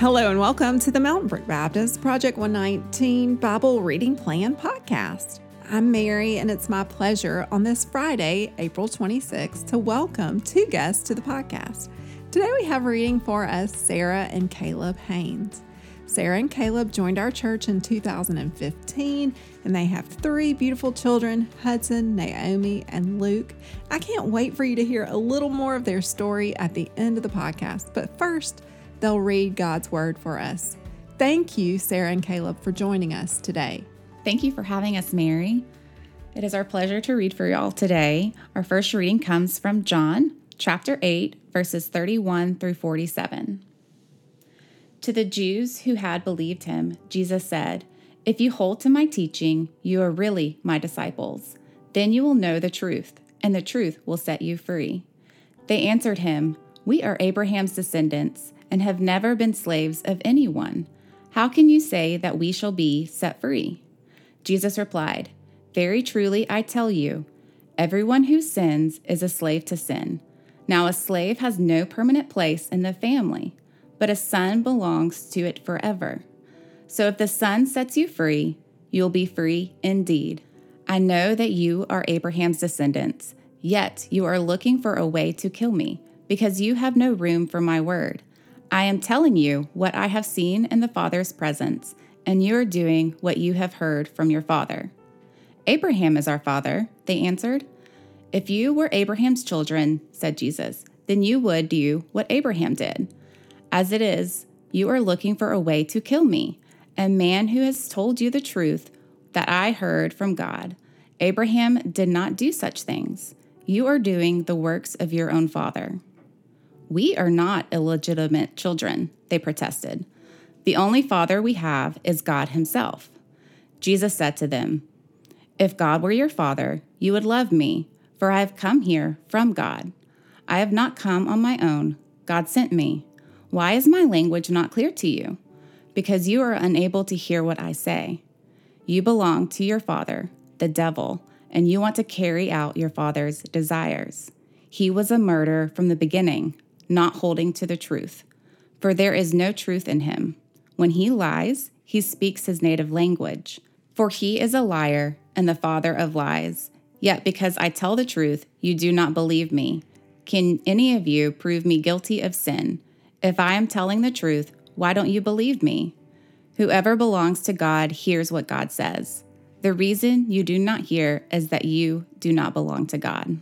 Hello and welcome to the Mountain Brook Baptist Project 119 Bible Reading Plan podcast. I'm Mary, and it's my pleasure on this Friday, April 26th, to welcome two guests to the podcast. Today we have reading for us Sarah and Caleb Haynes. Sarah and Caleb joined our church in 2015, and they have three beautiful children, Hudson, Naomi, and Luke. I can't wait for you to hear a little more of their story at the end of the podcast, but first, they'll read God's Word for us. Thank you, Sarah and Caleb, for joining us today. Thank you for having us, Mary. It is our pleasure to read for y'all today. Our first reading comes from John, chapter 8, verses 31 through 47. To the Jews who had believed him, Jesus said, "If you hold to my teaching, you are really my disciples. Then you will know the truth, and the truth will set you free." They answered him, "We are Abraham's descendants and have never been slaves of anyone. How can you say that we shall be set free?" Jesus replied, "Very truly I tell you, everyone who sins is a slave to sin. Now a slave has no permanent place in the family, but a son belongs to it forever. So if the Son sets you free, you'll be free indeed. I know that you are Abraham's descendants, yet you are looking for a way to kill me, because you have no room for my word. I am telling you what I have seen in the Father's presence, and you are doing what you have heard from your father." "Abraham is our father," they answered. "If you were Abraham's children," said Jesus, "then you would do what Abraham did. As it is, you are looking for a way to kill me, a man who has told you the truth that I heard from God. Abraham did not do such things. You are doing the works of your own father." "We are not illegitimate children," they protested. "The only father we have is God himself." Jesus said to them, "If God were your father, you would love me, for I have come here from God. I have not come on my own. God sent me. Why is my language not clear to you? Because you are unable to hear what I say. You belong to your father, the devil, and you want to carry out your father's desires. He was a murderer from the beginning, not holding to the truth, for there is no truth in him. When he lies, he speaks his native language, for he is a liar and the father of lies. Yet because I tell the truth, you do not believe me. Can any of you prove me guilty of sin? If I am telling the truth, why don't you believe me? Whoever belongs to God hears what God says. The reason you do not hear is that you do not belong to God."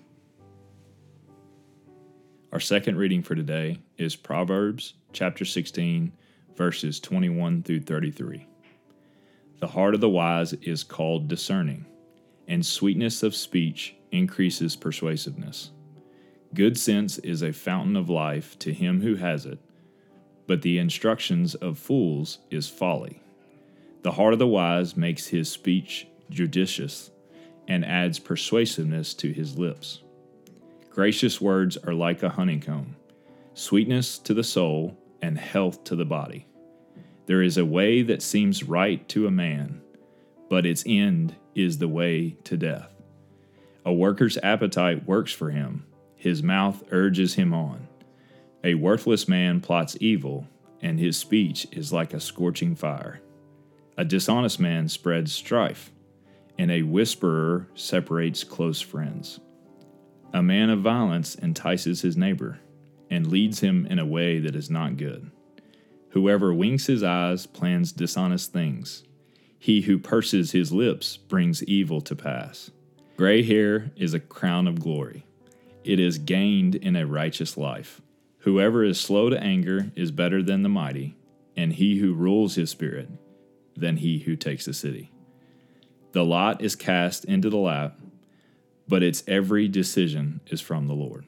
Our second reading for today is Proverbs chapter 16, verses 21 through 33. "The heart of the wise is called discerning, and sweetness of speech increases persuasiveness. Good sense is a fountain of life to him who has it, but the instructions of fools is folly. The heart of the wise makes his speech judicious, and adds persuasiveness to his lips. Gracious words are like a honeycomb, sweetness to the soul and health to the body. There is a way that seems right to a man, but its end is the way to death. A worker's appetite works for him, his mouth urges him on. A worthless man plots evil, and his speech is like a scorching fire. A dishonest man spreads strife, and a whisperer separates close friends. A man of violence entices his neighbor, and leads him in a way that is not good. Whoever winks his eyes plans dishonest things. He who purses his lips brings evil to pass. Gray hair is a crown of glory. It is gained in a righteous life. Whoever is slow to anger is better than the mighty, and he who rules his spirit than he who takes a city. The lot is cast into the lap, but its every decision is from the Lord."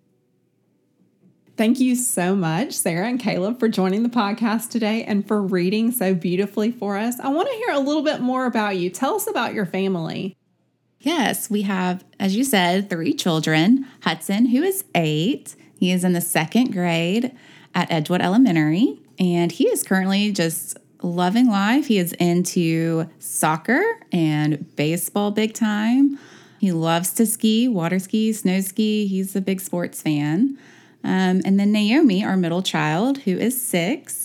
Thank you so much, Sarah and Caleb, for joining the podcast today and for reading so beautifully for us. I want to hear a little bit more about you. Tell us about your family. Yes, we have, as you said, three children. Hudson, who is 8. He is in the second grade at Edgewood Elementary, and he is currently just loving life. He is into soccer and baseball big time. He loves to ski, water ski, snow ski. He's a big sports fan. And then Naomi, our middle child, who is 6,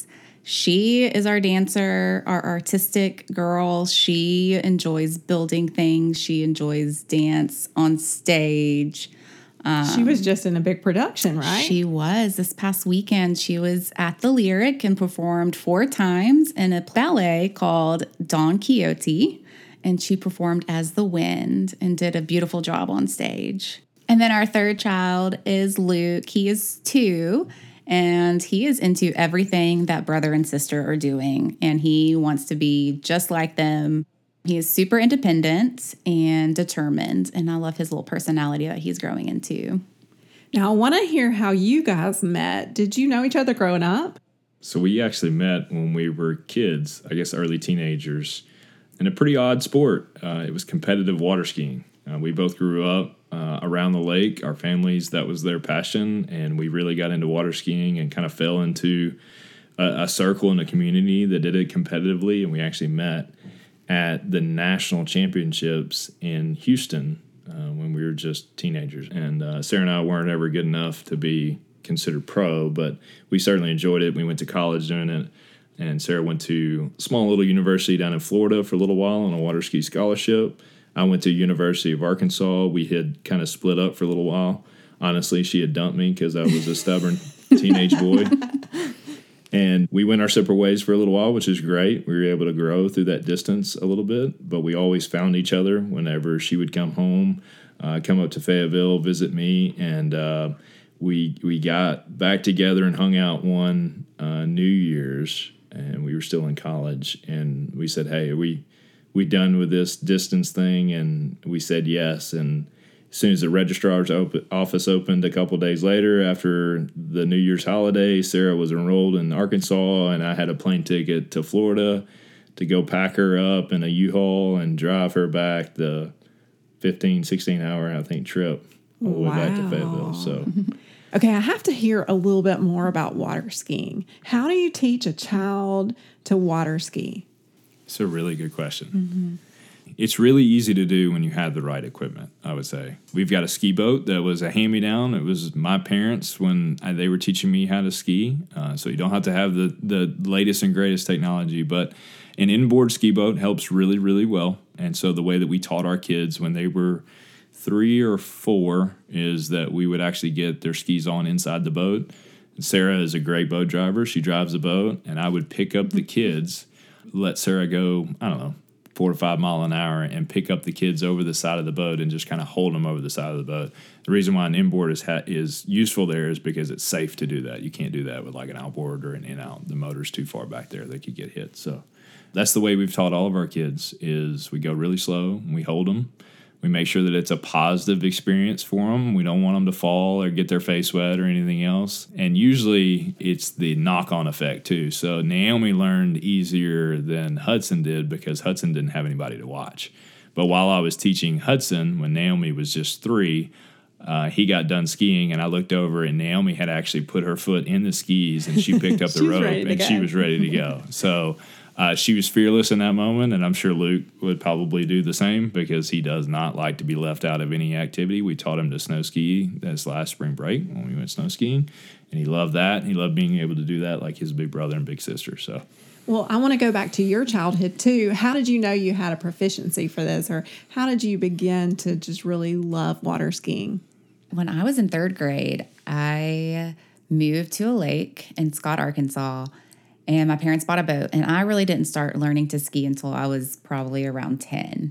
She is our dancer, our artistic girl. She enjoys building things. She enjoys dance on stage. She was just in a big production, right? She was. This past weekend, she was at the Lyric and performed 4 times in a ballet called Don Quixote. And she performed as the wind and did a beautiful job on stage. And then our third child is Luke. He is 2, and he is into everything that brother and sister are doing. And he wants to be just like them. He is super independent and determined, and I love his little personality that he's growing into. Now, I want to hear how you guys met. Did you know each other growing up? So we actually met when we were kids, I guess early teenagers, in a pretty odd sport. It was competitive water skiing. We both grew up around the lake. Our families, that was their passion, and we really got into water skiing and kind of fell into a circle in a community that did it competitively, and we actually met at the national championships in Houston when we were just teenagers. And Sarah and I weren't ever good enough to be considered pro, but we certainly enjoyed it. We went to college doing it, and Sarah went to a small little university down in Florida for a little while on a water ski scholarship. I went to University of Arkansas. We had kind of split up for a little while. Honestly, she had dumped me because I was a stubborn teenage boy. And we went our separate ways for a little while, which is great. We were able to grow through that distance a little bit, but we always found each other whenever she would come home, come up to Fayetteville, visit me, and we got back together and hung out one New Year's, and we were still in college, and we said, hey, are we done with this distance thing? And we said yes, and as soon as the registrar's office opened a couple days later after the New Year's holiday, Sarah was enrolled in Arkansas, and I had a plane ticket to Florida to go pack her up in a U-Haul and drive her back the 15, 16-hour, I think, trip all the way back to Fayetteville. So, okay, I have to hear a little bit more about water skiing. How do you teach a child to water ski? It's a really good question. Mm-hmm. It's really easy to do when you have the right equipment, I would say. We've got a ski boat that was a hand-me-down. It was my parents when they were teaching me how to ski. So you don't have to have the latest and greatest technology. But an inboard ski boat helps really, really well. And so the way that we taught our kids when they were 3 or 4 is that we would actually get their skis on inside the boat. Sarah is a great boat driver. She drives the boat. And I would pick up the kids, let Sarah go, 4 to 5 mile an hour, and pick up the kids over the side of the boat and just kind of hold them over the side of the boat. The reason why an inboard is useful there is because it's safe to do that. You can't do that with like an outboard or an in-out. The motor's too far back there. They could get hit. So that's the way we've taught all of our kids is we go really slow and we hold them. We make sure that it's a positive experience for them. We don't want them to fall or get their face wet or anything else. And usually it's the knock-on effect too. So Naomi learned easier than Hudson did because Hudson didn't have anybody to watch. But while I was teaching Hudson, when Naomi was just 3, he got done skiing, and I looked over, and Naomi had actually put her foot in the skis, and she picked up the rope, and she was ready to go. So she was fearless in that moment, and I'm sure Luke would probably do the same because he does not like to be left out of any activity. We taught him to snow ski this last spring break when we went snow skiing, and he loved that. He loved being able to do that like his big brother and big sister. So, well, I want to go back to your childhood too. How did you know you had a proficiency for this, or how did you begin to just really love water skiing? When I was in 3rd grade, I moved to a lake in Scott, Arkansas, and my parents bought a boat, and I really didn't start learning to ski until I was probably around 10,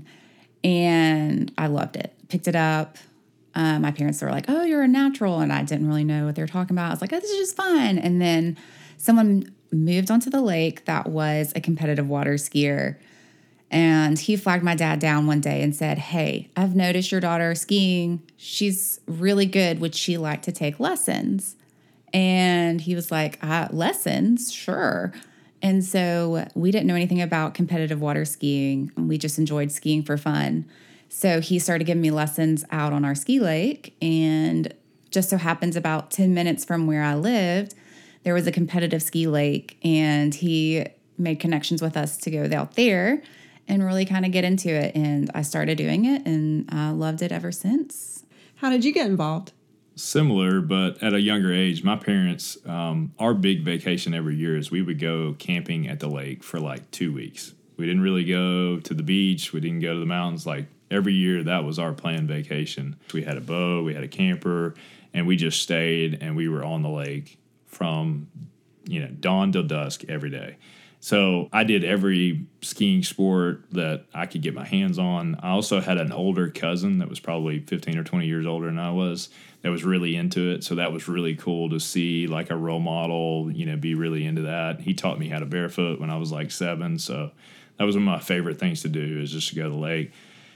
and I loved it. Picked it up. My parents were like, oh, you're a natural, and I didn't really know what they were talking about. I was like, oh, this is just fun. And then someone moved onto the lake that was a competitive water skier, and he flagged my dad down one day and said, hey, I've noticed your daughter skiing. She's really good. Would she like to take lessons? And he was like, lessons? Sure. And so we didn't know anything about competitive water skiing. We just enjoyed skiing for fun. So he started giving me lessons out on our ski lake. And just so happens about 10 minutes from where I lived, there was a competitive ski lake. And he made connections with us to go out there and really kind of get into it. And I started doing it, and I loved it ever since. How did you get involved? similar, but at a younger age. My parents, our big vacation every year is we would go camping at the lake for like 2 weeks. We didn't really go to the beach. We didn't go to the mountains. Like every year, that was our planned vacation. We had a boat, we had a camper, and we just stayed and we were on the lake from, dawn till dusk every day. So I did every skiing sport that I could get my hands on. I also had an older cousin that was probably 15 or 20 years older than I was that was really into it. So that was really cool to see, like a role model, be really into that. He taught me how to barefoot when I was like 7. So that was one of my favorite things to do, is just to go to the lake.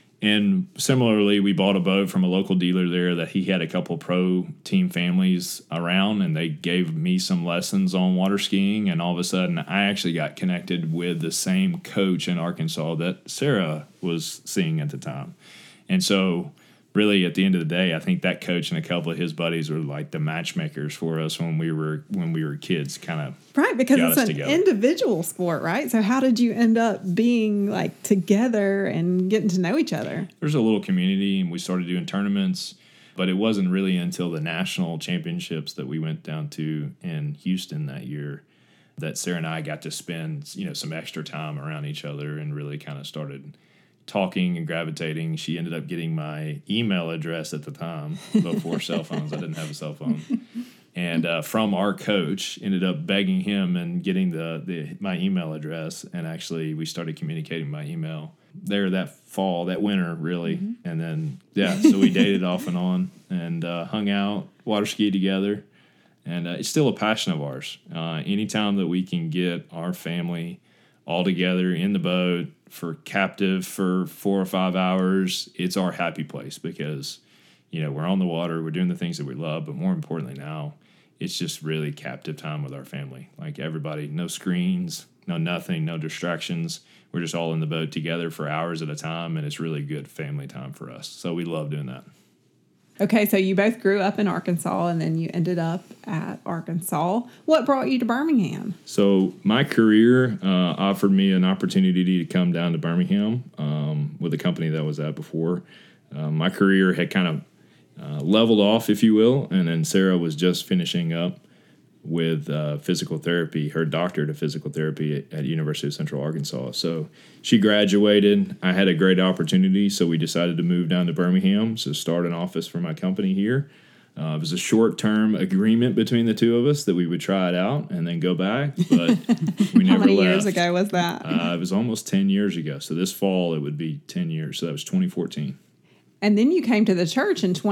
And similarly, we bought a boat from a local dealer there that he had a couple pro team families around, and they gave me some lessons on water skiing. And all of a sudden, I actually got connected with the same coach in Arkansas that Sarah was seeing at the time. And so really, at the end of the day, I think that coach and a couple of his buddies were like the matchmakers for us when we were kids, kind of right, because got it's us an together. Individual sport, right? So how did you end up being like together and getting to know each other? There's a little community, and we started doing tournaments, but it wasn't really until the national championships that we went down to in Houston that year that Sarah and I got to spend some extra time around each other and really kind of started talking and gravitating. She ended up getting my email address at the time before cell phones. I didn't have a cell phone. And from our coach, ended up begging him and getting my email address. And actually, we started communicating by email there that winter, really. Mm-hmm. And then, so we dated off and on and hung out, water skied together. And it's still a passion of ours. Anytime that we can get our family all together in the boat for captive for 4 or 5 hours, it's our happy place, because we're on the water, we're doing the things that we love, but more importantly now, it's just really captive time with our family. Like everybody, no screens, no nothing, no distractions. We're just all in the boat together for hours at a time, and it's really good family time for us. So we love doing that. Okay, so you both grew up in Arkansas, and then you ended up at Arkansas. What brought you to Birmingham? So my career offered me an opportunity to come down to Birmingham with a company that I was at before. My career had kind of leveled off, if you will, and then Sarah was just finishing up with physical therapy, her doctorate of physical therapy at University of Central Arkansas. So she graduated. I had a great opportunity, so we decided to move down to Birmingham to start an office for my company here. It was a short-term agreement between the two of us that we would try it out and then go back, but we never left. How many years ago was that? It was almost 10 years ago. So this fall, it would be 10 years. So that was 2014. And then you came to the church in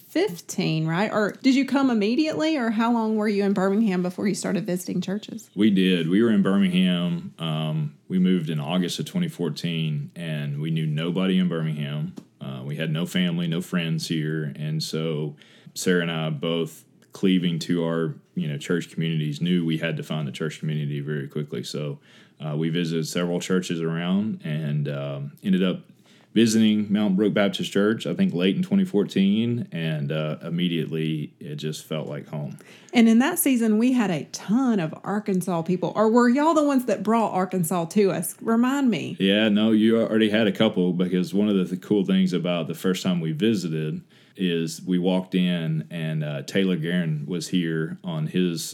2015, right? Or did you come immediately, or how long were you in Birmingham before you started visiting churches? We did. We were in Birmingham. We moved in August of 2014, and we knew nobody in Birmingham. We had no family, no friends here. And so Sarah and I, both cleaving to our church communities, knew we had to find a church community very quickly. So we visited several churches around and ended up visiting Mountain Brook Baptist Church, I think late in 2014, and immediately it just felt like home. And in that season, we had a ton of Arkansas people. Or were y'all the ones that brought Arkansas to us? Remind me. Yeah, no, you already had a couple, because one of the cool things about the first time we visited is we walked in and Taylor Guerin was here on his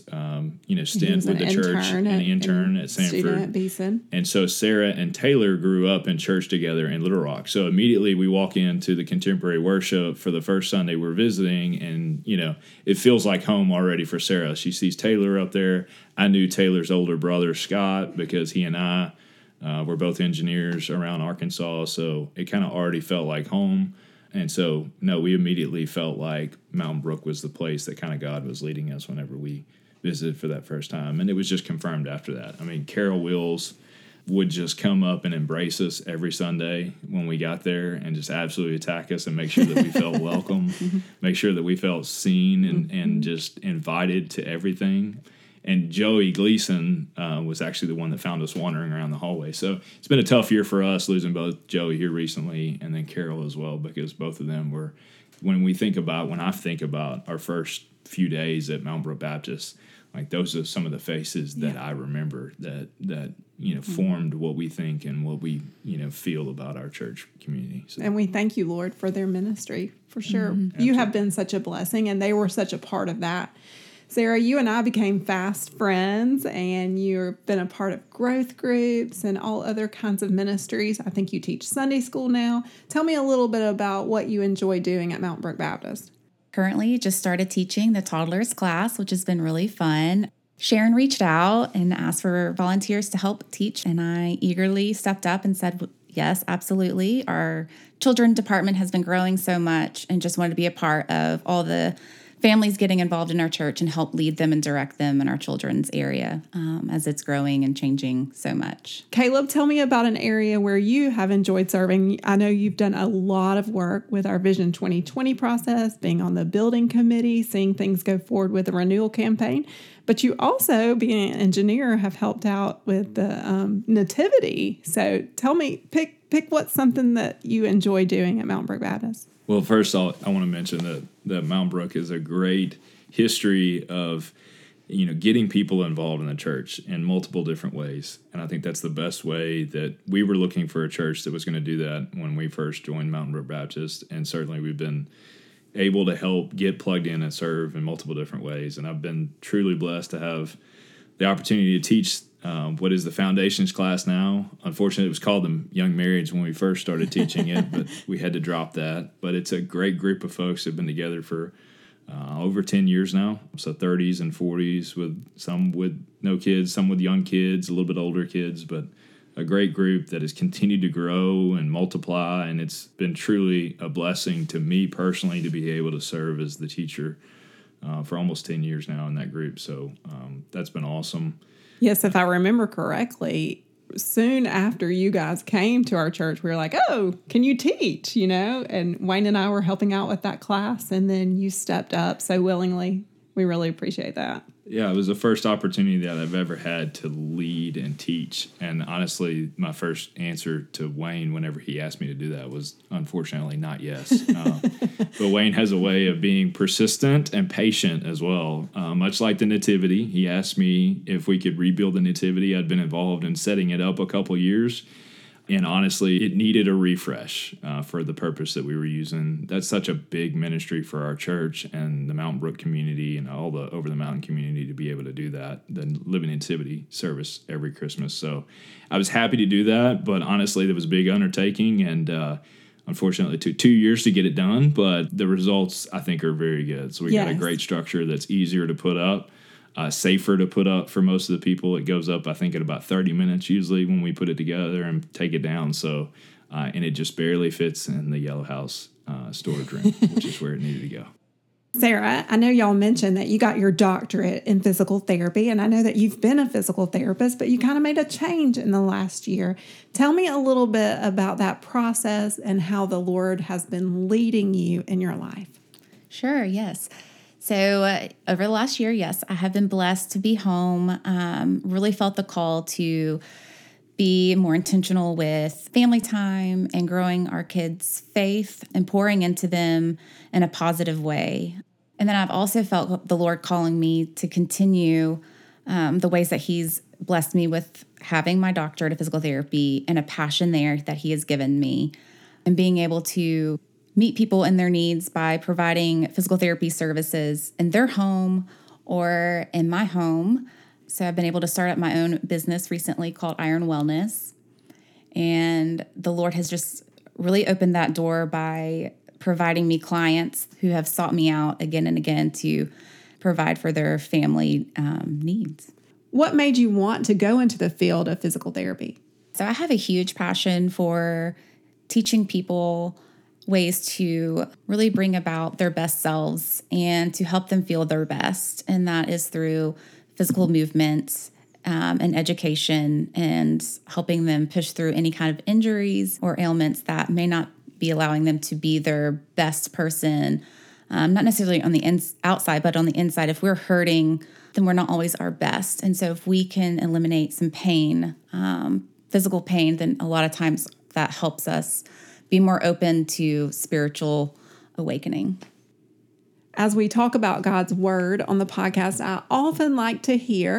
stint with the church, an intern at Sanford. At Beeson. And so Sarah and Taylor grew up in church together in Little Rock. So immediately we walk into the contemporary worship for the first Sunday we're visiting, and it feels like home already for Sarah. She sees Taylor up there. I knew Taylor's older brother Scott because he and I were both engineers around Arkansas, so it kind of already felt like home. And so, no, we immediately felt like Mountain Brook was the place that kind of God was leading us whenever we visited for that first time. And it was just confirmed after that. I mean, Carol Wills would just come up and embrace us every Sunday when we got there and just absolutely attack us and make sure that we felt welcome, make sure that we felt seen and just invited to everything. And Joey Gleason was actually the one that found us wandering around the hallway. So it's been a tough year for us, losing both Joey here recently and then Carol as well, because both of them were, when I think about our first few days at Mountain Brook Baptist, like those are some of the faces that I remember that formed what we think and what we, feel about our church community. So. And we thank you, Lord, for their ministry, for sure. You have been such a blessing, and they were such a part of that. Sarah, you and I became fast friends, and you've been a part of growth groups and all other kinds of ministries. I think you teach Sunday school now. Tell me a little bit about what you enjoy doing at Mountain Brook Baptist. Currently, just started teaching the toddlers class, which has been really fun. Sharon reached out and asked for volunteers to help teach, and I eagerly stepped up and said, yes, absolutely. Our children department has been growing so much and just wanted to be a part of all the families getting involved in our church and help lead them and direct them in our children's area as it's growing and changing so much. Caleb, tell me about an area where you have enjoyed serving. I know you've done a lot of work with our Vision 2020 process, being on the building committee, seeing things go forward with the renewal campaign. But you also, being an engineer, have helped out with the nativity. So tell me, pick what's something that you enjoy doing at Mountain Brook Baptist. Well, first, I want to mention that Mountain Brook is a great history of, getting people involved in the church in multiple different ways. And I think that's the best way that we were looking for a church that was going to do that when we first joined Mountain Brook Baptist. And certainly we've been able to help get plugged in and serve in multiple different ways. And I've been truly blessed to have the opportunity to teach what is the Foundations class now. Unfortunately, it was called the Young Marrieds when we first started teaching it, but we had to drop that. But it's a great group of folks that have been together for over 10 years now. So 30s and 40s, with some with no kids, some with young kids, a little bit older kids, but a great group that has continued to grow and multiply. And it's been truly a blessing to me personally to be able to serve as the teacher for almost 10 years now in that group. So that's been awesome. Yes, if I remember correctly, soon after you guys came to our church, we were like, oh, can you teach, And Wayne and I were helping out with that class, and then you stepped up so willingly. We really appreciate that. Yeah, it was the first opportunity that I've ever had to lead and teach. And honestly, my first answer to Wayne whenever he asked me to do that was unfortunately not yes. But Wayne has a way of being persistent and patient as well. Much like the Nativity, he asked me if we could rebuild the Nativity. I'd been involved in setting it up a couple years. And honestly, it needed a refresh for the purpose that we were using. That's such a big ministry for our church and the Mountain Brook community and all the Over the Mountain community to be able to do that, the Living Nativity service every Christmas. So I was happy to do that, but honestly, it was a big undertaking, and unfortunately, it took 2 years to get it done, but the results, I think, are very good. So we got a great structure that's easier to put up. Safer to put up for most of the people. It goes up, I think, in about 30 minutes usually when we put it together and take it down. So, and it just barely fits in the Yellow House storage room, which is where it needed to go. Sarah, I know y'all mentioned that you got your doctorate in physical therapy, and I know that you've been a physical therapist, but you kind of made a change in the last year. Tell me a little bit about that process and how the Lord has been leading you in your life. Sure, yes. So over the last year, yes, I have been blessed to be home, really felt the call to be more intentional with family time and growing our kids' faith and pouring into them in a positive way. And then I've also felt the Lord calling me to continue the ways that He's blessed me with having my doctorate of physical therapy and a passion there that He has given me, and being able to meet people in their needs by providing physical therapy services in their home or in my home. So I've been able to start up my own business recently called Iron Wellness. And the Lord has just really opened that door by providing me clients who have sought me out again and again to provide for their family needs. What made you want to go into the field of physical therapy? So I have a huge passion for teaching people ways to really bring about their best selves and to help them feel their best. And that is through physical movement and education and helping them push through any kind of injuries or ailments that may not be allowing them to be their best person, not necessarily on the outside, but on the inside. If we're hurting, then we're not always our best. And so if we can eliminate some pain, physical pain, then a lot of times that helps us be more open to spiritual awakening. As we talk about God's word on the podcast, I often like to hear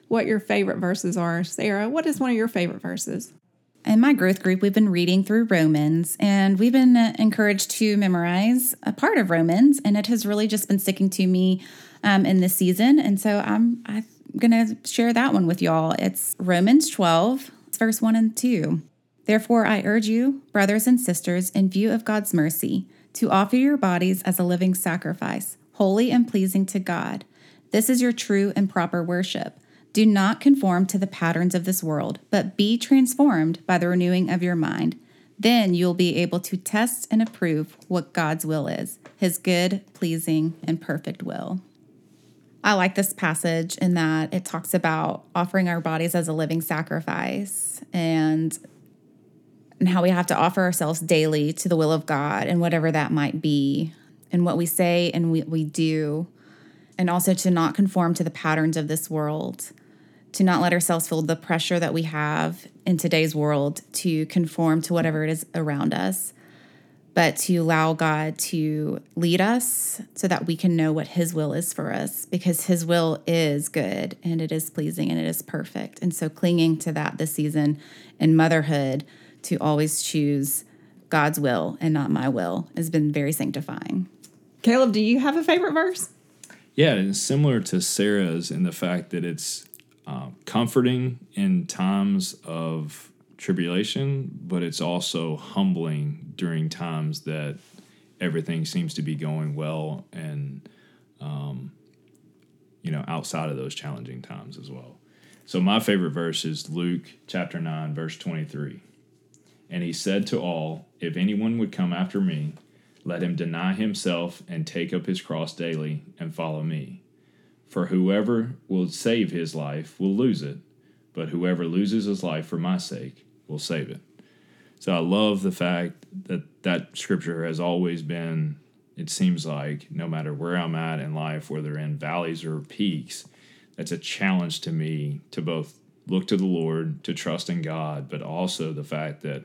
what your favorite verses are. Sarah, what is one of your favorite verses? In my growth group, we've been reading through Romans, and we've been encouraged to memorize a part of Romans, and it has really just been sticking to me in this season. And so I'm going to share that one with y'all. It's Romans 12, verse 1 and 2. Therefore, I urge you, brothers and sisters, in view of God's mercy, to offer your bodies as a living sacrifice, holy and pleasing to God. This is your true and proper worship. Do not conform to the patterns of this world, but be transformed by the renewing of your mind. Then you'll be able to test and approve what God's will is, his good, pleasing, and perfect will. I like this passage in that it talks about offering our bodies as a living sacrifice and how we have to offer ourselves daily to the will of God and whatever that might be, and what we say and we do, and also to not conform to the patterns of this world, to not let ourselves feel the pressure that we have in today's world to conform to whatever it is around us, but to allow God to lead us so that we can know what his will is for us, because his will is good and it is pleasing and it is perfect. And so clinging to that this season in motherhood, to always choose God's will and not my will, has been very sanctifying. Caleb, do you have a favorite verse? Yeah, it's similar to Sarah's in the fact that it's comforting in times of tribulation, but it's also humbling during times that everything seems to be going well and, outside of those challenging times as well. So my favorite verse is Luke chapter 9, verse 23. And he said to all, if anyone would come after me, let him deny himself and take up his cross daily and follow me. For whoever will save his life will lose it, but whoever loses his life for my sake will save it. So I love the fact that scripture has always been, it seems like, no matter where I'm at in life, whether in valleys or peaks, that's a challenge to me to both look to the Lord, to trust in God, but also the fact that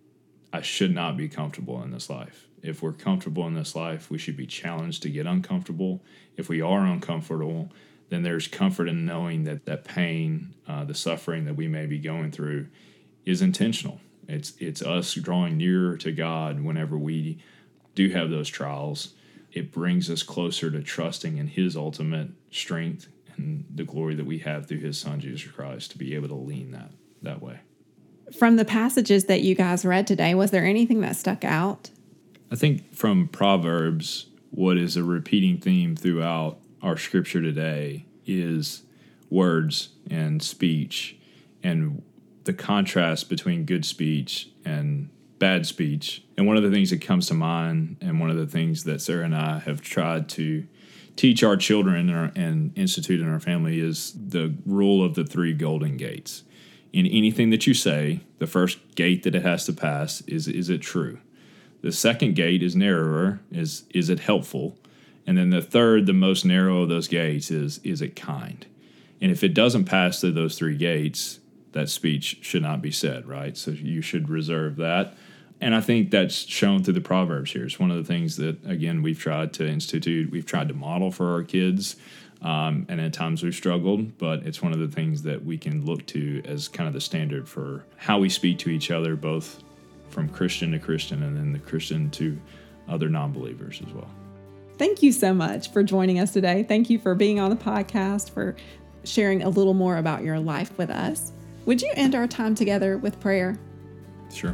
I should not be comfortable in this life. If we're comfortable in this life, we should be challenged to get uncomfortable. If we are uncomfortable, then there's comfort in knowing that pain, the suffering that we may be going through is intentional. It's us drawing nearer to God whenever we do have those trials. It brings us closer to trusting in his ultimate strength and the glory that we have through his son, Jesus Christ, to be able to lean that way. From the passages that you guys read today, was there anything that stuck out? I think from Proverbs, what is a repeating theme throughout our scripture today is words and speech, and the contrast between good speech and bad speech. And one of the things that comes to mind, and one of the things that Sarah and I have tried to teach our children and institute in our family, is the rule of the 3 golden gates. In anything that you say, the first gate that it has to pass is it true? The second gate is narrower, is it helpful? And then the third, the most narrow of those gates, is it kind? And if it doesn't pass through those 3 gates, that speech should not be said, right? So you should reserve that. And I think that's shown through the Proverbs here. It's one of the things that, again, we've tried to institute, we've tried to model for our kids. And at times we've struggled, but it's one of the things that we can look to as kind of the standard for how we speak to each other, both from Christian to Christian and then the Christian to other non-believers as well. Thank you so much for joining us today. Thank you for being on the podcast, for sharing a little more about your life with us. Would you end our time together with prayer? Sure.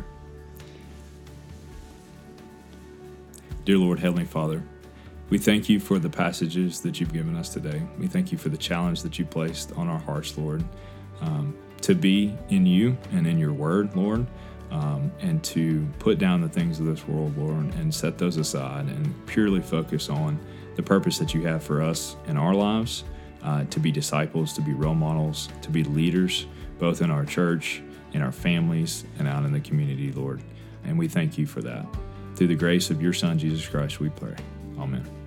Dear Lord, Heavenly Father, we thank you for the passages that you've given us today. We thank you for the challenge that you placed on our hearts, Lord, to be in you and in your word, Lord, and to put down the things of this world, Lord, and set those aside and purely focus on the purpose that you have for us in our lives, to be disciples, to be role models, to be leaders, both in our church, in our families, and out in the community, Lord. And we thank you for that. Through the grace of your Son, Jesus Christ, we pray. Amen.